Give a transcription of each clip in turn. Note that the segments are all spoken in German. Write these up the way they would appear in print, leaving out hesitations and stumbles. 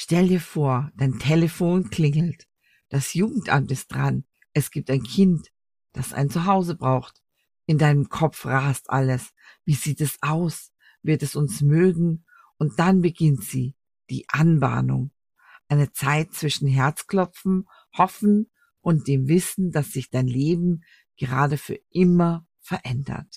Stell dir vor, dein Telefon klingelt. Das Jugendamt ist dran. Es gibt ein Kind, das ein Zuhause braucht. In deinem Kopf rast alles. Wie sieht es aus? Wird es uns mögen? Und dann beginnt sie, die Anbahnung. Eine Zeit zwischen Herzklopfen, Hoffen und dem Wissen, dass sich dein Leben gerade für immer verändert.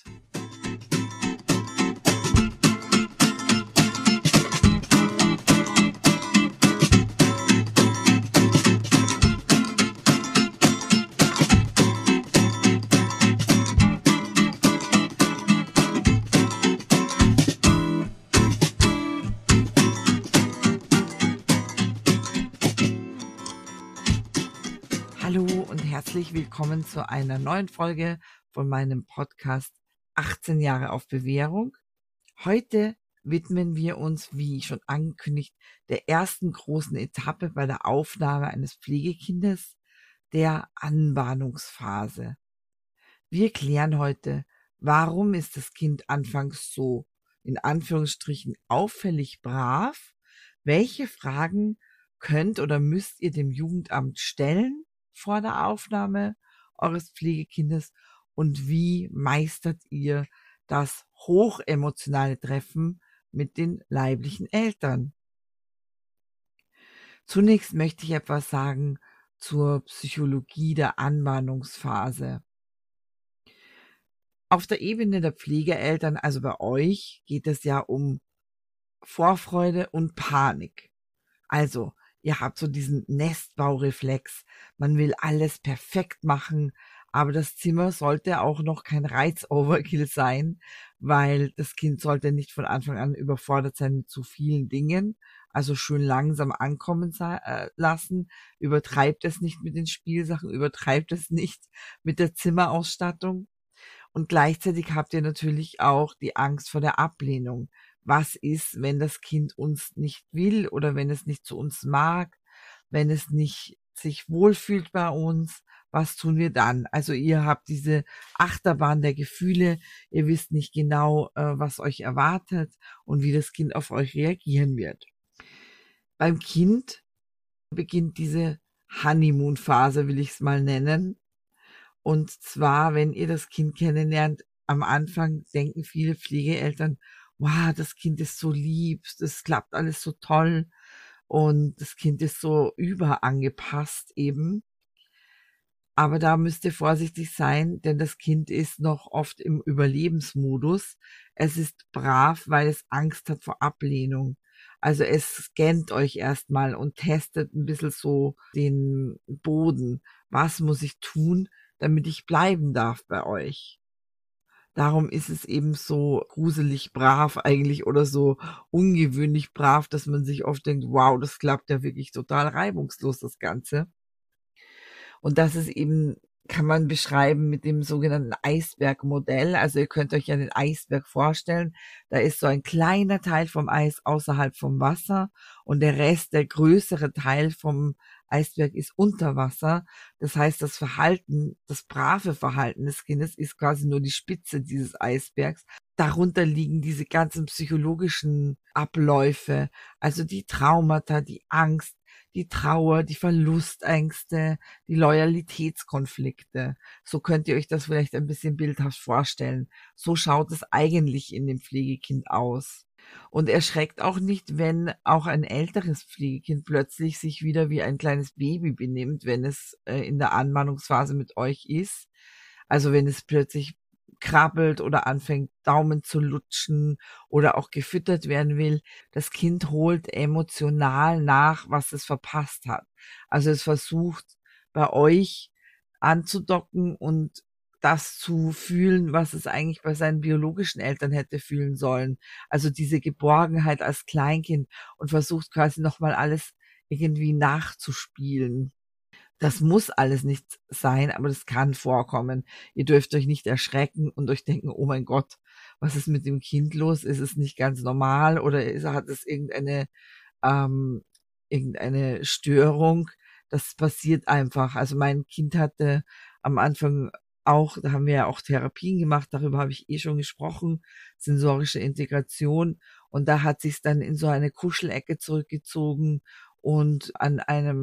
Hallo und herzlich willkommen zu einer neuen Folge von meinem Podcast 18 Jahre auf Bewährung. Heute widmen wir uns, wie schon angekündigt, der ersten großen Etappe bei der Aufnahme eines Pflegekindes, der Anbahnungsphase. Wir klären heute, warum ist das Kind anfangs so, in Anführungsstrichen, auffällig brav? Welche Fragen könnt oder müsst ihr dem Jugendamt stellen vor der Aufnahme eures Pflegekindes und wie meistert ihr das hochemotionale Treffen mit den leiblichen Eltern? Zunächst möchte ich etwas sagen zur Psychologie der Anbahnungsphase. Auf der Ebene der Pflegeeltern, also bei euch, geht es ja um Vorfreude und Panik. Also, ihr habt so diesen Nestbaureflex. Man will alles perfekt machen, aber das Zimmer sollte auch noch kein Reiz-Overkill sein, weil das Kind sollte nicht von Anfang an überfordert sein mit zu vielen Dingen. Also schön langsam ankommen lassen. Übertreibt es nicht mit den Spielsachen, übertreibt es nicht mit der Zimmerausstattung. Und gleichzeitig habt ihr natürlich auch die Angst vor der Ablehnung. Was ist, wenn das Kind uns nicht will oder wenn es nicht zu uns mag, wenn es nicht sich wohlfühlt bei uns? Was tun wir dann? Also ihr habt diese Achterbahn der Gefühle, ihr wisst nicht genau, was euch erwartet und wie das Kind auf euch reagieren wird. Beim Kind beginnt diese Honeymoon-Phase, will ich es mal nennen. Und zwar, wenn ihr das Kind kennenlernt, am Anfang denken viele Pflegeeltern, wow, das Kind ist so lieb, das klappt alles so toll und das Kind ist so überangepasst eben. Aber da müsst ihr vorsichtig sein, denn das Kind ist noch oft im Überlebensmodus. Es ist brav, weil es Angst hat vor Ablehnung. Also es scannt euch erstmal und testet ein bisschen so den Boden. Was muss ich tun, damit ich bleiben darf bei euch? Darum ist es eben so gruselig brav eigentlich oder so ungewöhnlich brav, dass man sich oft denkt, wow, das klappt ja wirklich total reibungslos, das Ganze. Und das ist eben, kann man beschreiben mit dem sogenannten Eisbergmodell. Also ihr könnt euch ja den Eisberg vorstellen. Da ist so ein kleiner Teil vom Eis außerhalb vom Wasser und der Rest, der größere Teil vom Eisberg ist unter Wasser. Das heißt, das Verhalten, das brave Verhalten des Kindes ist quasi nur die Spitze dieses Eisbergs. Darunter liegen diese ganzen psychologischen Abläufe, also die Traumata, die Angst, die Trauer, die Verlustängste, die Loyalitätskonflikte. So könnt ihr euch das vielleicht ein bisschen bildhaft vorstellen. So schaut es eigentlich in dem Pflegekind aus. Und erschreckt auch nicht, wenn auch ein älteres Pflegekind plötzlich sich wieder wie ein kleines Baby benimmt, wenn es in der Anmahnungsphase mit euch ist. Also wenn es plötzlich krabbelt oder anfängt, Daumen zu lutschen oder auch gefüttert werden will. Das Kind holt emotional nach, was es verpasst hat. Also es versucht bei euch anzudocken und das zu fühlen, was es eigentlich bei seinen biologischen Eltern hätte fühlen sollen. Also diese Geborgenheit als Kleinkind und versucht quasi nochmal alles irgendwie nachzuspielen. Das muss alles nicht sein, aber das kann vorkommen. Ihr dürft euch nicht erschrecken und euch denken, oh mein Gott, was ist mit dem Kind los? Ist es nicht ganz normal oder hat es ähm, irgendeine Störung? Das passiert einfach. Also mein Kind hatte am Anfang auch, da haben wir ja auch Therapien gemacht, darüber habe ich schon gesprochen, sensorische Integration. Und da hat sich's dann in so eine Kuschelecke zurückgezogen und an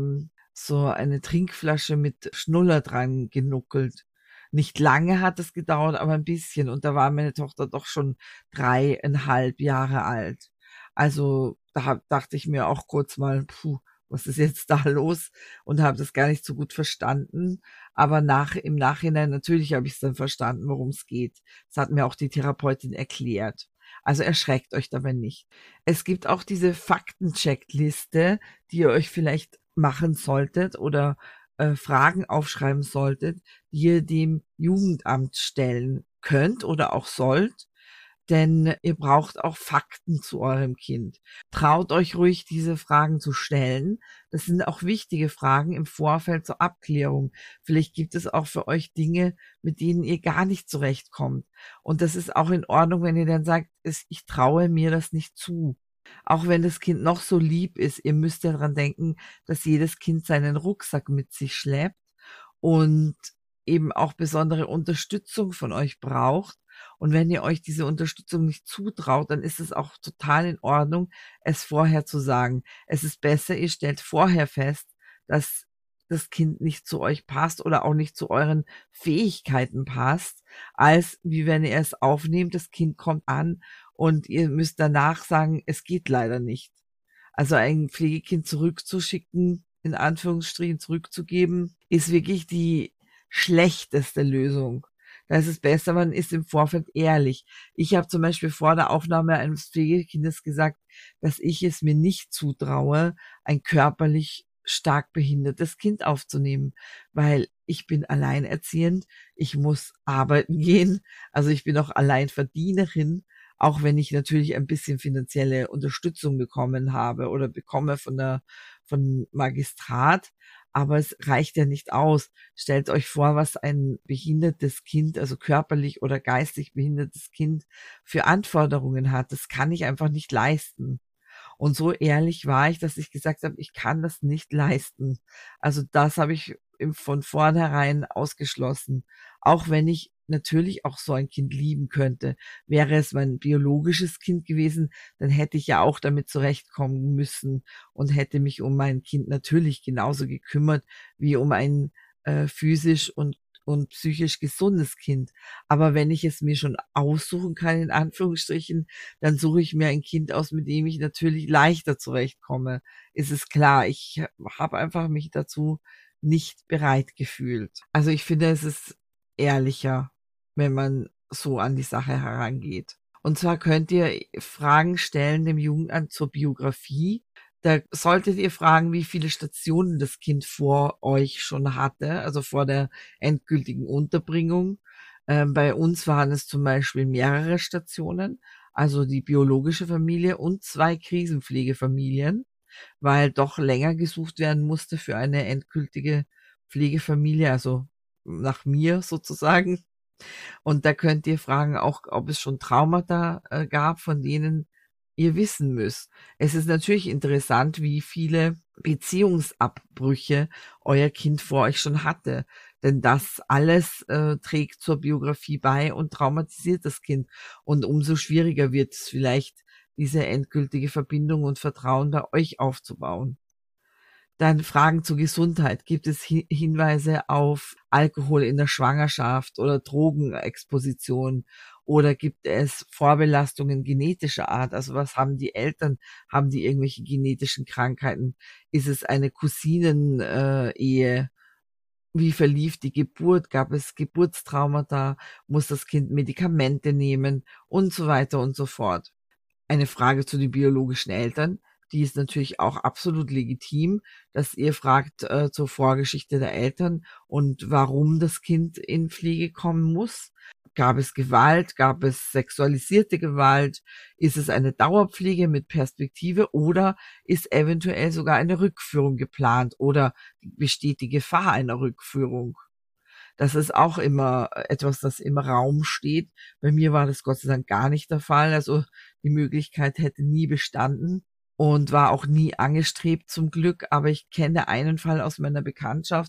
so eine Trinkflasche mit Schnuller dran genuckelt. Nicht lange hat es gedauert, aber ein bisschen. Und da war meine Tochter doch schon 3,5 Jahre alt. Also dachte ich mir auch kurz mal, puh, was ist jetzt da los? Und habe das gar nicht so gut verstanden. Aber im Nachhinein, natürlich habe ich es dann verstanden, worum es geht. Das hat mir auch die Therapeutin erklärt. Also erschreckt euch dabei nicht. Es gibt auch diese Faktencheckliste, die ihr euch vielleicht machen solltet oder Fragen aufschreiben solltet, die ihr dem Jugendamt stellen könnt oder auch sollt, denn ihr braucht auch Fakten zu eurem Kind. Traut euch ruhig, diese Fragen zu stellen. Das sind auch wichtige Fragen im Vorfeld zur Abklärung. Vielleicht gibt es auch für euch Dinge, mit denen ihr gar nicht zurechtkommt. Und das ist auch in Ordnung, wenn ihr dann sagt, ich traue mir das nicht zu. Auch wenn das Kind noch so lieb ist, ihr müsst ja dran denken, dass jedes Kind seinen Rucksack mit sich schleppt und eben auch besondere Unterstützung von euch braucht. Und wenn ihr euch diese Unterstützung nicht zutraut, dann ist es auch total in Ordnung, es vorher zu sagen. Es ist besser, ihr stellt vorher fest, dass das Kind nicht zu euch passt oder auch nicht zu euren Fähigkeiten passt, als wie wenn ihr es aufnehmt, das Kind kommt an und ihr müsst danach sagen, es geht leider nicht. Also ein Pflegekind zurückzuschicken, in Anführungsstrichen zurückzugeben, ist wirklich die schlechteste Lösung. Da ist es besser, man ist im Vorfeld ehrlich. Ich habe zum Beispiel vor der Aufnahme eines Pflegekindes gesagt, dass ich es mir nicht zutraue, ein körperlich stark behindertes Kind aufzunehmen, weil ich bin alleinerziehend, ich muss arbeiten gehen, also ich bin auch Alleinverdienerin, auch wenn ich natürlich ein bisschen finanzielle Unterstützung bekommen habe oder bekomme von Magistrat, aber es reicht ja nicht aus. Stellt euch vor, was ein behindertes Kind, also körperlich oder geistig behindertes Kind für Anforderungen hat. Das kann ich einfach nicht leisten. Und so ehrlich war ich, dass ich gesagt habe, ich kann das nicht leisten. Also das habe ich von vornherein ausgeschlossen. Auch wenn ich natürlich auch so ein Kind lieben könnte. Wäre es mein biologisches Kind gewesen, dann hätte ich ja auch damit zurechtkommen müssen und hätte mich um mein Kind natürlich genauso gekümmert wie um ein physisch und psychisch gesundes Kind. Aber wenn ich es mir schon aussuchen kann, in Anführungsstrichen, dann suche ich mir ein Kind aus, mit dem ich natürlich leichter zurechtkomme. Ist es klar. Ich habe einfach mich dazu nicht bereit gefühlt. Also ich finde, es ist ehrlicher, wenn man so an die Sache herangeht. Und zwar könnt ihr Fragen stellen dem Jugendamt zur Biografie. Da solltet ihr fragen, wie viele Stationen das Kind vor euch schon hatte, also vor der endgültigen Unterbringung. Bei uns waren es zum Beispiel mehrere Stationen, also die biologische Familie und 2 Krisenpflegefamilien, weil doch länger gesucht werden musste für eine endgültige Pflegefamilie, also nach mir sozusagen. Und da könnt ihr fragen auch, ob es schon Traumata gab, von denen ihr wissen müsst. Es ist natürlich interessant, wie viele Beziehungsabbrüche euer Kind vor euch schon hatte. Denn das alles trägt zur Biografie bei und traumatisiert das Kind. Und umso schwieriger wird es vielleicht, diese endgültige Verbindung und Vertrauen bei euch aufzubauen. Dann Fragen zur Gesundheit. Gibt es Hinweise auf Alkohol in der Schwangerschaft oder Drogenexposition? Oder gibt es Vorbelastungen genetischer Art? Also was haben die Eltern? Haben die irgendwelche genetischen Krankheiten? Ist es eine Cousinen-Ehe? Wie verlief die Geburt? Gab es Geburtstraumata? Muss das Kind Medikamente nehmen? Und so weiter und so fort. Eine Frage zu den biologischen Eltern, die ist natürlich auch absolut legitim, dass ihr fragt zur Vorgeschichte der Eltern und warum das Kind in Pflege kommen muss. Gab es Gewalt? Gab es sexualisierte Gewalt? Ist es eine Dauerpflege mit Perspektive oder ist eventuell sogar eine Rückführung geplant oder besteht die Gefahr einer Rückführung? Das ist auch immer etwas, das im Raum steht. Bei mir war das Gott sei Dank gar nicht der Fall. Also die Möglichkeit hätte nie bestanden und war auch nie angestrebt zum Glück. Aber ich kenne einen Fall aus meiner Bekanntschaft,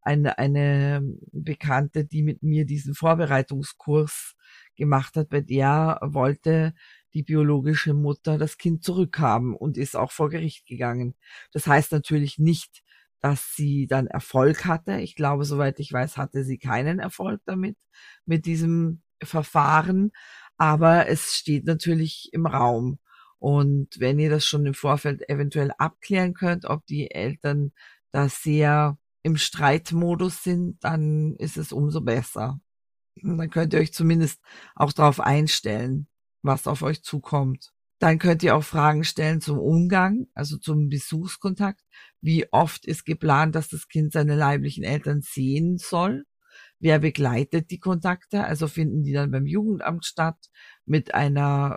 eine Bekannte, die mit mir diesen Vorbereitungskurs gemacht hat, bei der wollte die biologische Mutter das Kind zurückhaben und ist auch vor Gericht gegangen. Das heißt natürlich nicht, dass sie dann Erfolg hatte. Ich glaube, soweit ich weiß, hatte sie keinen Erfolg damit, mit diesem Verfahren. Aber es steht natürlich im Raum. Und wenn ihr das schon im Vorfeld eventuell abklären könnt, ob die Eltern da sehr im Streitmodus sind, dann ist es umso besser. Dann könnt ihr euch zumindest auch darauf einstellen, was auf euch zukommt. Dann könnt ihr auch Fragen stellen zum Umgang, also zum Besuchskontakt. Wie oft ist geplant, dass das Kind seine leiblichen Eltern sehen soll? Wer begleitet die Kontakte? Also finden die dann beim Jugendamt statt mit einer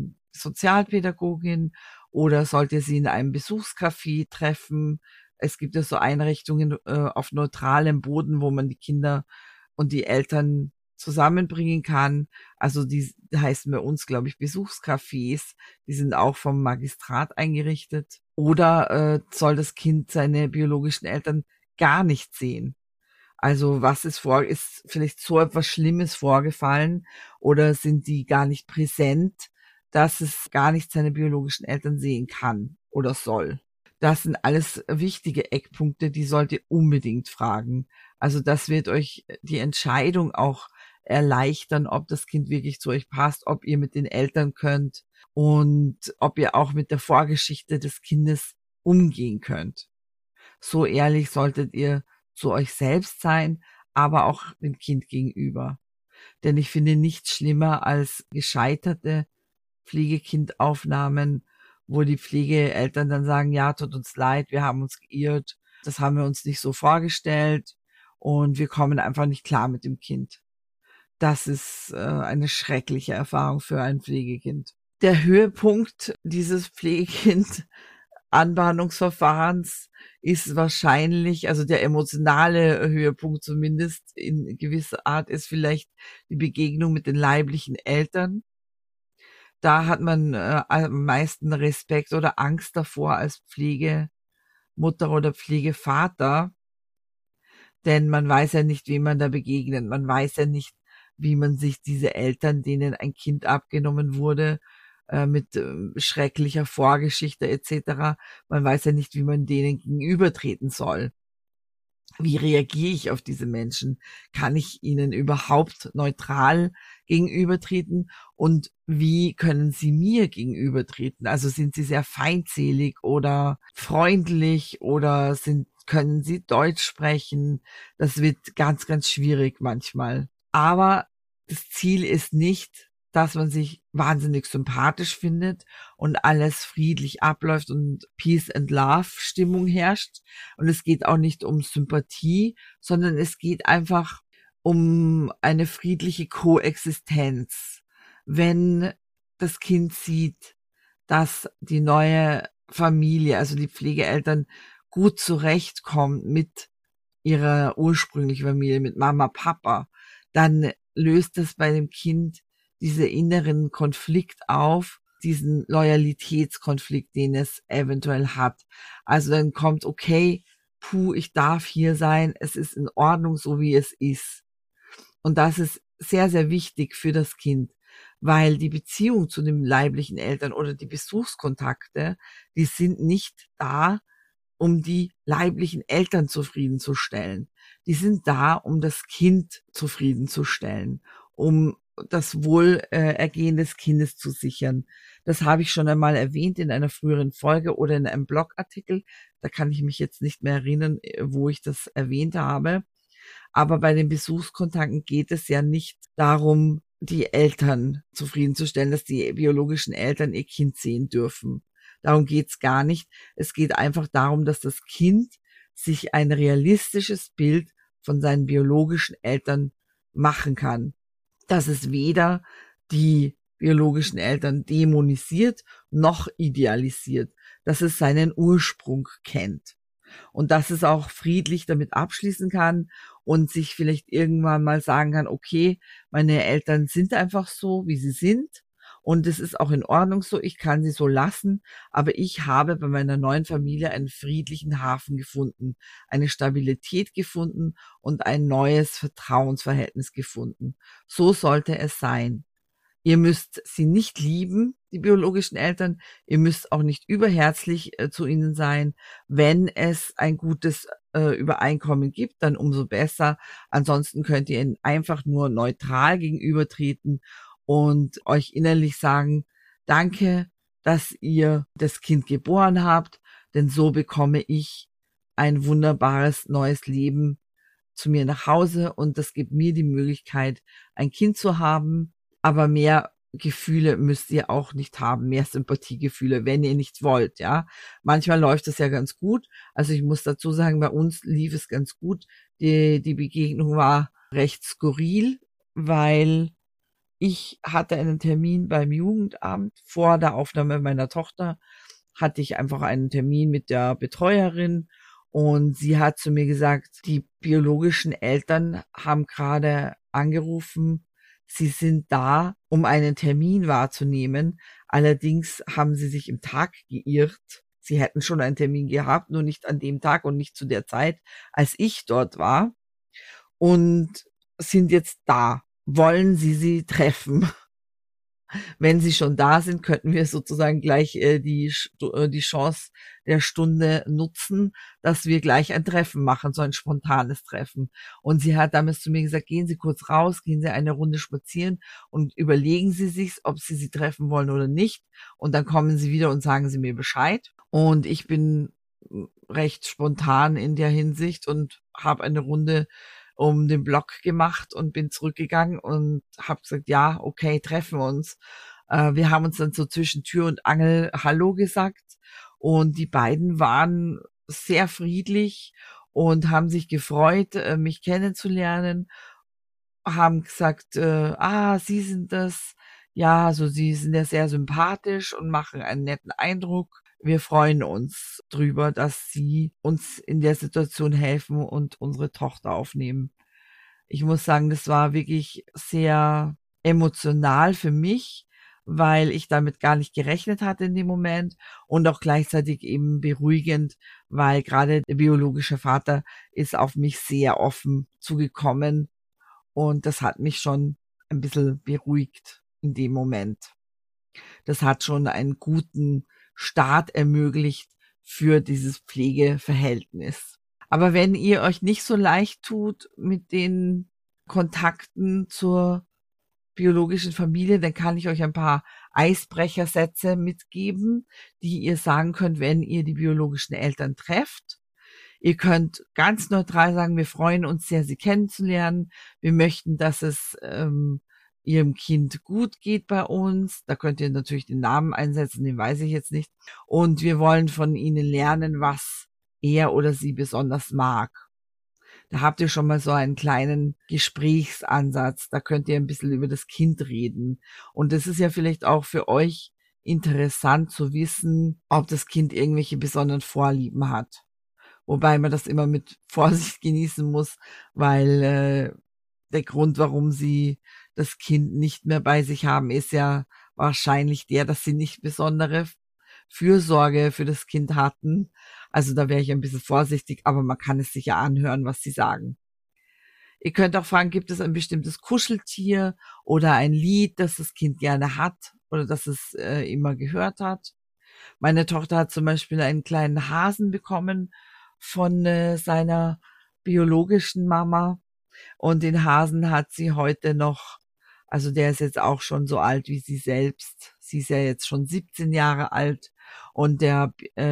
Sozialpädagogin oder sollt ihr sie in einem Besuchscafé treffen? Es gibt ja so Einrichtungen auf neutralem Boden, wo man die Kinder und die Eltern zusammenbringen kann. Also die heißen bei uns, glaube ich, Besuchscafés. Die sind auch vom Magistrat eingerichtet. Oder soll das Kind seine biologischen Eltern gar nicht sehen? Also was ist vielleicht so etwas Schlimmes vorgefallen oder sind die gar nicht präsent, dass es gar nicht seine biologischen Eltern sehen kann oder soll? Das sind alles wichtige Eckpunkte, die sollt ihr unbedingt fragen. Also das wird euch die Entscheidung auch erleichtern, ob das Kind wirklich zu euch passt, ob ihr mit den Eltern könnt und ob ihr auch mit der Vorgeschichte des Kindes umgehen könnt. So ehrlich solltet ihr zu euch selbst sein, aber auch dem Kind gegenüber. Denn ich finde nichts schlimmer als gescheiterte Pflegekindaufnahmen, wo die Pflegeeltern dann sagen, ja, tut uns leid, wir haben uns geirrt, das haben wir uns nicht so vorgestellt und wir kommen einfach nicht klar mit dem Kind. Das ist eine schreckliche Erfahrung für ein Pflegekind. Der Höhepunkt dieses Pflegekind-Anbahnungsverfahrens ist wahrscheinlich, also der emotionale Höhepunkt zumindest in gewisser Art ist vielleicht die Begegnung mit den leiblichen Eltern. Da hat man am meisten Respekt oder Angst davor als Pflegemutter oder Pflegevater, denn man weiß ja nicht, wem man da begegnet. Man weiß ja nicht, wie man sich diese Eltern, denen ein Kind abgenommen wurde, mit schrecklicher Vorgeschichte etc. Man weiß ja nicht, wie man denen gegenübertreten soll. Wie reagiere ich auf diese Menschen? Kann ich ihnen überhaupt neutral gegenübertreten? Und wie können sie mir gegenübertreten? Also sind sie sehr feindselig oder freundlich oder können sie Deutsch sprechen? Das wird ganz, ganz schwierig manchmal. Aber das Ziel ist nicht, dass man sich wahnsinnig sympathisch findet und alles friedlich abläuft und Peace and Love Stimmung herrscht. Und es geht auch nicht um Sympathie, sondern es geht einfach um eine friedliche Koexistenz. Wenn das Kind sieht, dass die neue Familie, also die Pflegeeltern, gut zurechtkommt mit ihrer ursprünglichen Familie, mit Mama, Papa, dann löst es bei dem Kind diese inneren Konflikt auf, diesen Loyalitätskonflikt, den es eventuell hat. Also dann kommt, okay, ich darf hier sein, es ist in Ordnung, so wie es ist. Und das ist sehr, sehr wichtig für das Kind, weil die Beziehung zu den leiblichen Eltern oder die Besuchskontakte, die sind nicht da, um die leiblichen Eltern zufriedenzustellen. Die sind da, um das Kind zufriedenzustellen, um das Wohlergehen des Kindes zu sichern. Das habe ich schon einmal erwähnt in einer früheren Folge oder in einem Blogartikel. Da kann ich mich jetzt nicht mehr erinnern, wo ich das erwähnt habe. Aber bei den Besuchskontakten geht es ja nicht darum, die Eltern zufriedenzustellen, dass die biologischen Eltern ihr Kind sehen dürfen. Darum geht's gar nicht. Es geht einfach darum, dass das Kind sich ein realistisches Bild von seinen biologischen Eltern machen kann. Dass es weder die biologischen Eltern dämonisiert noch idealisiert. Dass es seinen Ursprung kennt. Und dass es auch friedlich damit abschließen kann und sich vielleicht irgendwann mal sagen kann, okay, meine Eltern sind einfach so, wie sie sind. Und es ist auch in Ordnung so, ich kann sie so lassen, aber ich habe bei meiner neuen Familie einen friedlichen Hafen gefunden, eine Stabilität gefunden und ein neues Vertrauensverhältnis gefunden. So sollte es sein. Ihr müsst sie nicht lieben, die biologischen Eltern. Ihr müsst auch nicht überherzig zu ihnen sein. Wenn es ein gutes Übereinkommen gibt, dann umso besser. Ansonsten könnt ihr ihnen einfach nur neutral gegenübertreten und euch innerlich sagen, danke, dass ihr das Kind geboren habt, denn so bekomme ich ein wunderbares neues Leben zu mir nach Hause und das gibt mir die Möglichkeit, ein Kind zu haben. Aber mehr Gefühle müsst ihr auch nicht haben, mehr Sympathiegefühle, wenn ihr nicht wollt, ja. Manchmal läuft es ja ganz gut. Also ich muss dazu sagen, bei uns lief es ganz gut. Die Begegnung war recht skurril, weil ich hatte einen Termin beim Jugendamt. Vor der Aufnahme meiner Tochter hatte ich einfach einen Termin mit der Betreuerin und sie hat zu mir gesagt, die biologischen Eltern haben gerade angerufen, sie sind da, um einen Termin wahrzunehmen. Allerdings haben sie sich im Tag geirrt. Sie hätten schon einen Termin gehabt, nur nicht an dem Tag und nicht zu der Zeit, als ich dort war und sind jetzt da. Wollen Sie sie treffen? Wenn sie schon da sind, könnten wir sozusagen gleich die Chance der Stunde nutzen, dass wir gleich ein Treffen machen, so ein spontanes Treffen. Und sie hat damals zu mir gesagt, gehen Sie kurz raus, gehen Sie eine Runde spazieren und überlegen Sie sich, ob Sie sie treffen wollen oder nicht. Und dann kommen Sie wieder und sagen Sie mir Bescheid. Und ich bin recht spontan in der Hinsicht und habe eine Runde um den Block gemacht und bin zurückgegangen und habe gesagt, ja, okay, treffen wir uns. Wir haben uns dann so zwischen Tür und Angel Hallo gesagt und die beiden waren sehr friedlich und haben sich gefreut, mich kennenzulernen, haben gesagt, Sie sind das. Ja, also sie sind ja sehr sympathisch und machen einen netten Eindruck. Wir freuen uns drüber, dass sie uns in der Situation helfen und unsere Tochter aufnehmen. Ich muss sagen, das war wirklich sehr emotional für mich, weil ich damit gar nicht gerechnet hatte in dem Moment und auch gleichzeitig eben beruhigend, weil gerade der biologische Vater ist auf mich sehr offen zugekommen und das hat mich schon ein bisschen beruhigt in dem Moment. Das hat schon einen guten Start ermöglicht für dieses Pflegeverhältnis. Aber wenn ihr euch nicht so leicht tut mit den Kontakten zur biologischen Familie, dann kann ich euch ein paar Eisbrechersätze mitgeben, die ihr sagen könnt, wenn ihr die biologischen Eltern trefft. Ihr könnt ganz neutral sagen, wir freuen uns sehr, Sie kennenzulernen. Wir möchten, dass es Ihrem Kind gut geht bei uns. Da könnt ihr natürlich den Namen einsetzen, den weiß ich jetzt nicht. Und wir wollen von Ihnen lernen, was er oder sie besonders mag. Da habt ihr schon mal so einen kleinen Gesprächsansatz. Da könnt ihr ein bisschen über das Kind reden. Und das ist ja vielleicht auch für euch interessant zu wissen, ob das Kind irgendwelche besonderen Vorlieben hat. Wobei man das immer mit Vorsicht genießen muss, weil der Grund, warum sie das Kind nicht mehr bei sich haben, ist ja wahrscheinlich der, dass sie nicht besondere Fürsorge für das Kind hatten. Also da wäre ich ein bisschen vorsichtig, aber man kann es sich ja anhören, was sie sagen. Ihr könnt auch fragen, gibt es ein bestimmtes Kuscheltier oder ein Lied, das das Kind gerne hat oder das es immer gehört hat. Meine Tochter hat zum Beispiel einen kleinen Hasen bekommen von seiner biologischen Mama und den Hasen hat sie heute noch, also der ist jetzt auch schon so alt wie sie selbst. Sie ist ja jetzt schon 17 Jahre alt und der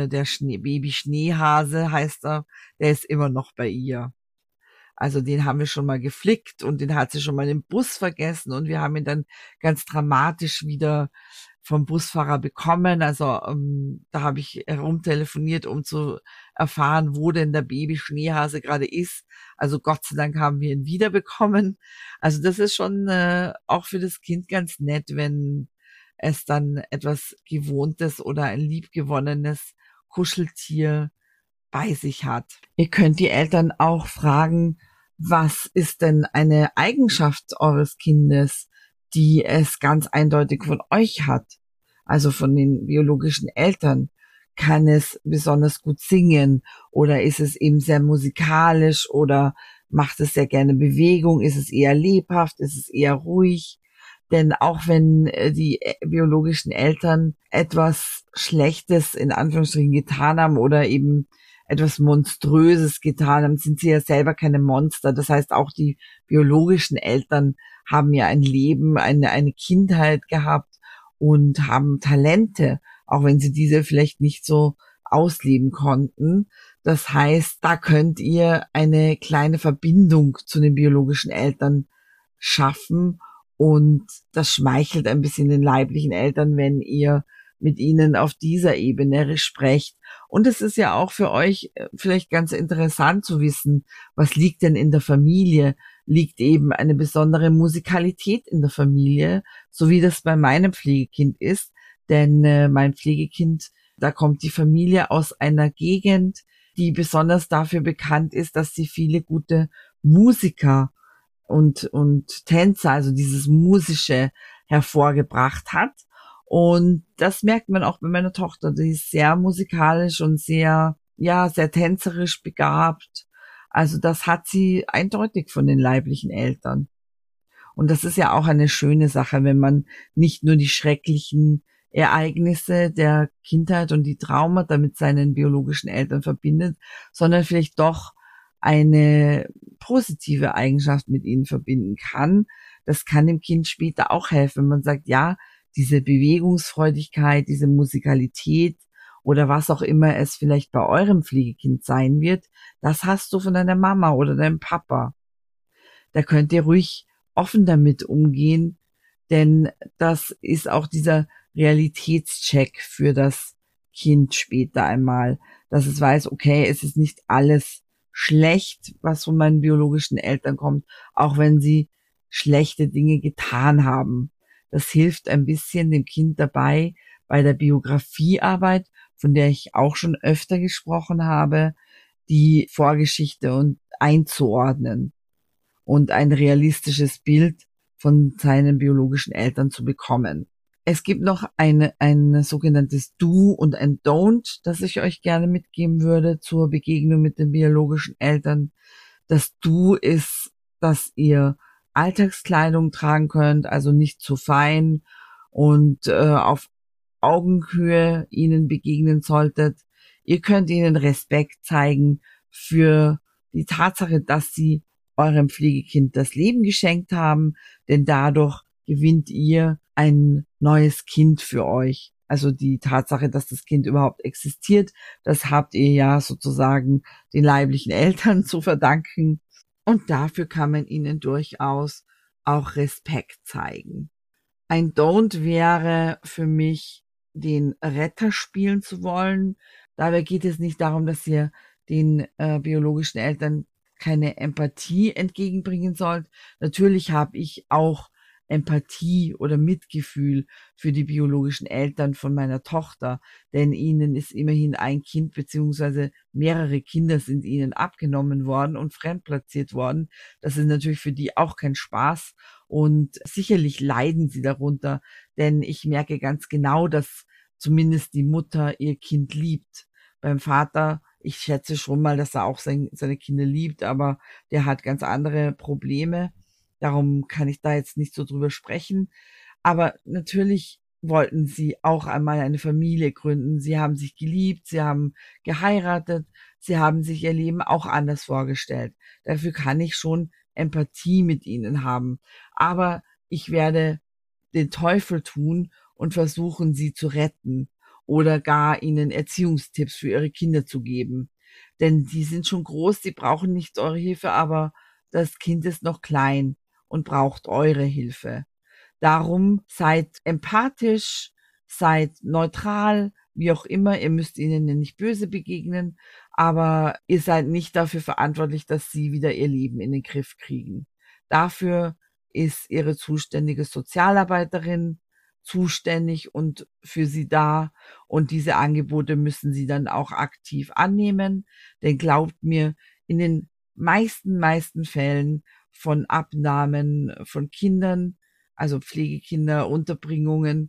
Baby Schneehase heißt er, der ist immer noch bei ihr. Also den haben wir schon mal geflickt und den hat sie schon mal im Bus vergessen und wir haben ihn dann ganz dramatisch wieder vom Busfahrer bekommen. Also da habe ich herumtelefoniert, um zu erfahren, wo denn der Baby Schneehase gerade ist. Also Gott sei Dank haben wir ihn wiederbekommen. Also das ist schon auch für das Kind ganz nett, wenn es dann etwas Gewohntes oder ein liebgewonnenes Kuscheltier bei sich hat. Ihr könnt die Eltern auch fragen, was ist denn eine Eigenschaft eures Kindes, die es ganz eindeutig von euch hat, also von den biologischen Eltern. Kann es besonders gut singen oder ist es eben sehr musikalisch oder macht es sehr gerne Bewegung? Ist es eher lebhaft? Ist es eher ruhig? Denn auch wenn die biologischen Eltern etwas Schlechtes in Anführungsstrichen getan haben oder eben etwas Monströses getan haben, sind sie ja selber keine Monster. Das heißt, auch die biologischen Eltern haben ja ein Leben, eine Kindheit gehabt und haben Talente, auch wenn sie diese vielleicht nicht so ausleben konnten. Das heißt, da könnt ihr eine kleine Verbindung zu den biologischen Eltern schaffen und das schmeichelt ein bisschen den leiblichen Eltern, wenn ihr mit ihnen auf dieser Ebene sprecht. Und es ist ja auch für euch vielleicht ganz interessant zu wissen, was liegt denn in der Familie? Liegt eben eine besondere Musikalität in der Familie, so wie das bei meinem Pflegekind ist. Denn mein Pflegekind, da kommt die Familie aus einer Gegend, die besonders dafür bekannt ist, dass sie viele gute Musiker und Tänzer, also dieses Musische hervorgebracht hat. Und das merkt man auch bei meiner Tochter. Die ist sehr musikalisch und sehr, ja, sehr tänzerisch begabt. Also das hat sie eindeutig von den leiblichen Eltern. Und das ist ja auch eine schöne Sache, wenn man nicht nur die schrecklichen Ereignisse der Kindheit und die Traumata mit seinen biologischen Eltern verbindet, sondern vielleicht doch eine positive Eigenschaft mit ihnen verbinden kann. Das kann dem Kind später auch helfen, wenn man sagt, ja, diese Bewegungsfreudigkeit, diese Musikalität oder was auch immer es vielleicht bei eurem Pflegekind sein wird, das hast du von deiner Mama oder deinem Papa. Da könnt ihr ruhig offen damit umgehen, denn das ist auch dieser Realitätscheck für das Kind später einmal, dass es weiß, okay, es ist nicht alles schlecht, was von meinen biologischen Eltern kommt, auch wenn sie schlechte Dinge getan haben. Das hilft ein bisschen dem Kind dabei bei der Biografiearbeit, von der ich auch schon öfter gesprochen habe, die Vorgeschichte und einzuordnen und ein realistisches Bild von seinen biologischen Eltern zu bekommen. Es gibt noch ein sogenanntes Do und ein Don't, das ich euch gerne mitgeben würde zur Begegnung mit den biologischen Eltern. Das Do ist, dass ihr Alltagskleidung tragen könnt, also nicht zu fein und auf Augenhöhe ihnen begegnen solltet. Ihr könnt ihnen Respekt zeigen für die Tatsache, dass sie eurem Pflegekind das Leben geschenkt haben, denn dadurch gewinnt ihr ein neues Kind für euch. Also die Tatsache, dass das Kind überhaupt existiert, das habt ihr ja sozusagen den leiblichen Eltern zu verdanken. Und dafür kann man ihnen durchaus auch Respekt zeigen. Ein Don't wäre für mich, den Retter spielen zu wollen. Dabei geht es nicht darum, dass ihr den biologischen Eltern keine Empathie entgegenbringen sollt. Natürlich habe ich auch Empathie oder Mitgefühl für die biologischen Eltern von meiner Tochter, denn ihnen ist immerhin ein Kind beziehungsweise mehrere Kinder sind ihnen abgenommen worden und fremdplatziert worden. Das ist natürlich für die auch kein Spaß und sicherlich leiden sie darunter, denn ich merke ganz genau, dass zumindest die Mutter ihr Kind liebt. Beim Vater, ich schätze schon mal, dass er auch seine Kinder liebt, aber der hat ganz andere Probleme. Darum kann ich da jetzt nicht so drüber sprechen. Aber natürlich wollten sie auch einmal eine Familie gründen. Sie haben sich geliebt, sie haben geheiratet, sie haben sich ihr Leben auch anders vorgestellt. Dafür kann ich schon Empathie mit ihnen haben. Aber ich werde den Teufel tun und versuchen, sie zu retten oder gar ihnen Erziehungstipps für ihre Kinder zu geben. Denn die sind schon groß, die brauchen nicht eure Hilfe, aber das Kind ist noch klein und braucht eure Hilfe. Darum seid empathisch, seid neutral, wie auch immer. Ihr müsst ihnen ja nicht böse begegnen, aber ihr seid nicht dafür verantwortlich, dass sie wieder ihr Leben in den Griff kriegen. Dafür ist ihre zuständige Sozialarbeiterin zuständig und für sie da. Und diese Angebote müssen sie dann auch aktiv annehmen. Denn glaubt mir, in den meisten Fällen von Abnahmen von Kindern, also Pflegekinder, Unterbringungen,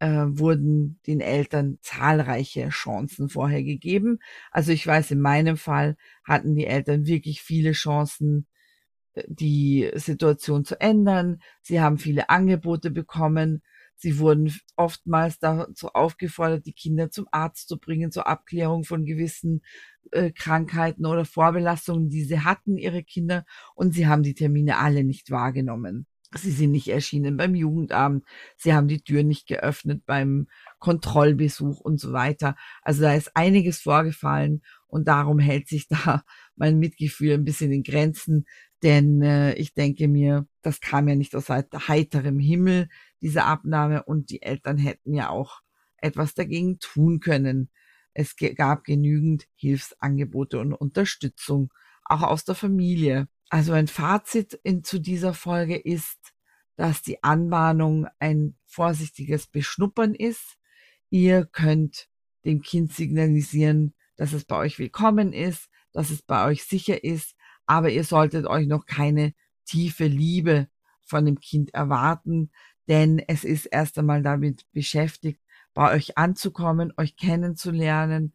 wurden den Eltern zahlreiche Chancen vorher gegeben. Also ich weiß, in meinem Fall hatten die Eltern wirklich viele Chancen, die Situation zu ändern. Sie haben viele Angebote bekommen. Sie wurden oftmals dazu aufgefordert, die Kinder zum Arzt zu bringen, zur Abklärung von gewissen Krankheiten oder Vorbelastungen, die sie hatten, ihre Kinder. Und sie haben die Termine alle nicht wahrgenommen. Sie sind nicht erschienen beim Jugendamt. Sie haben die Tür nicht geöffnet beim Kontrollbesuch und so weiter. Also da ist einiges vorgefallen und darum hält sich da mein Mitgefühl ein bisschen in Grenzen, denn ich denke mir, das kam ja nicht aus heiterem Himmel, diese Abnahme, und die Eltern hätten ja auch etwas dagegen tun können. Es gab genügend Hilfsangebote und Unterstützung, auch aus der Familie. Also ein Fazit zu dieser Folge ist, dass die Anbahnung ein vorsichtiges Beschnuppern ist. Ihr könnt dem Kind signalisieren, dass es bei euch willkommen ist, dass es bei euch sicher ist, aber ihr solltet euch noch keine tiefe Liebe von dem Kind erwarten, denn es ist erst einmal damit beschäftigt, bei euch anzukommen, euch kennenzulernen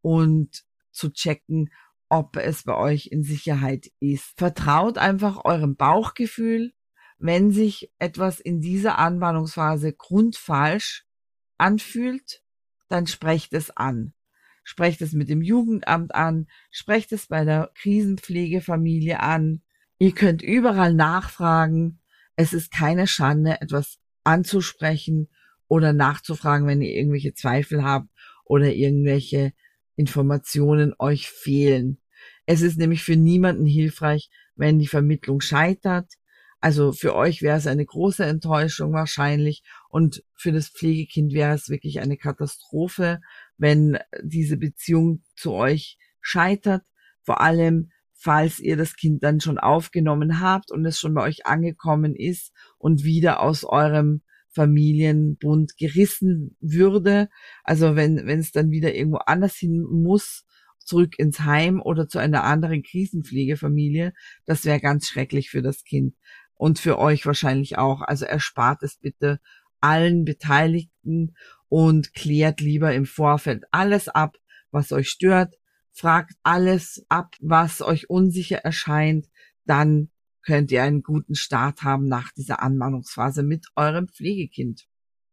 und zu checken, ob es bei euch in Sicherheit ist. Vertraut einfach eurem Bauchgefühl. Wenn sich etwas in dieser Anbahnungsphase grundfalsch anfühlt, dann sprecht es an. Sprecht es mit dem Jugendamt an, sprecht es bei der Krisenpflegefamilie an. Ihr könnt überall nachfragen. Es ist keine Schande, etwas anzusprechen oder nachzufragen, wenn ihr irgendwelche Zweifel habt oder irgendwelche Informationen euch fehlen. Es ist nämlich für niemanden hilfreich, wenn die Vermittlung scheitert. Also für euch wäre es eine große Enttäuschung wahrscheinlich und für das Pflegekind wäre es wirklich eine Katastrophe, wenn diese Beziehung zu euch scheitert. Vor allem, falls ihr das Kind dann schon aufgenommen habt und es schon bei euch angekommen ist und wieder aus eurem Familienbund gerissen würde. Also wenn es dann wieder irgendwo anders hin muss, zurück ins Heim oder zu einer anderen Krisenpflegefamilie, das wäre ganz schrecklich für das Kind und für euch wahrscheinlich auch. Also erspart es bitte allen Beteiligten und klärt lieber im Vorfeld alles ab, was euch stört. Fragt alles ab, was euch unsicher erscheint. Dann könnt ihr einen guten Start haben nach dieser Anbahnungsphase mit eurem Pflegekind.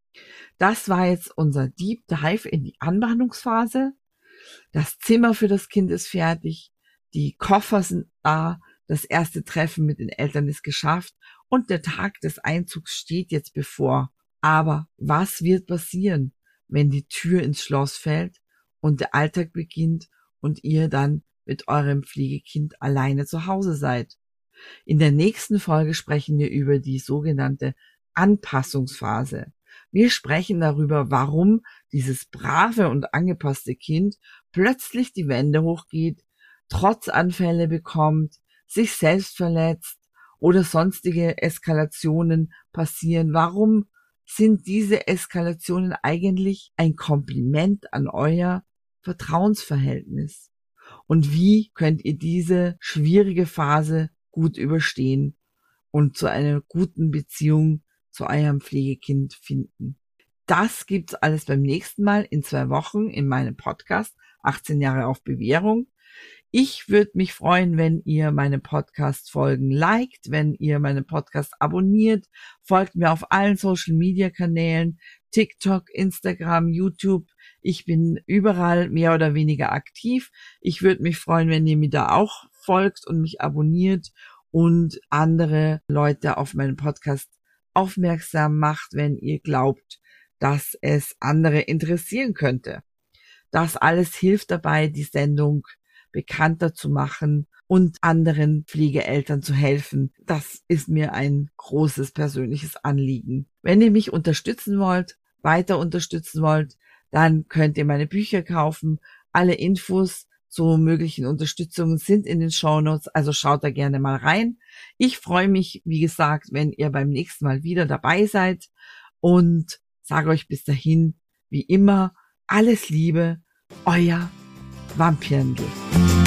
Das war jetzt unser Deep Dive in die Anbahnungsphase. Das Zimmer für das Kind ist fertig. Die Koffer sind da. Das erste Treffen mit den Eltern ist geschafft und der Tag des Einzugs steht jetzt bevor. Aber was wird passieren, wenn die Tür ins Schloss fällt und der Alltag beginnt und ihr dann mit eurem Pflegekind alleine zu Hause seid? In der nächsten Folge sprechen wir über die sogenannte Anpassungsphase. Wir sprechen darüber, warum dieses brave und angepasste Kind plötzlich die Wände hochgeht, Trotzanfälle bekommt, sich selbst verletzt oder sonstige Eskalationen passieren. Warum sind diese Eskalationen eigentlich ein Kompliment an euer Vertrauensverhältnis? Und wie könnt ihr diese schwierige Phase gut überstehen und zu einer guten Beziehung zu eurem Pflegekind finden? Das gibt's alles beim nächsten Mal in 2 Wochen in meinem Podcast 18 Jahre auf Bewährung. Ich würde mich freuen, wenn ihr meine Podcast-Folgen liked, wenn ihr meinen Podcast abonniert, folgt mir auf allen Social-Media-Kanälen, TikTok, Instagram, YouTube. Ich bin überall mehr oder weniger aktiv. Ich würde mich freuen, wenn ihr mir da auch folgt und mich abonniert und andere Leute auf meinen Podcast aufmerksam macht, wenn ihr glaubt, dass es andere interessieren könnte. Das alles hilft dabei, die Sendung bekannter zu machen und anderen Pflegeeltern zu helfen. Das ist mir ein großes persönliches Anliegen. Wenn ihr mich unterstützen wollt, weiter unterstützen wollt, dann könnt ihr meine Bücher kaufen. Alle Infos zu möglichen Unterstützungen sind in den Shownotes, also schaut da gerne mal rein. Ich freue mich, wie gesagt, wenn ihr beim nächsten Mal wieder dabei seid und sage euch bis dahin, wie immer, alles Liebe, euer Vampirndl.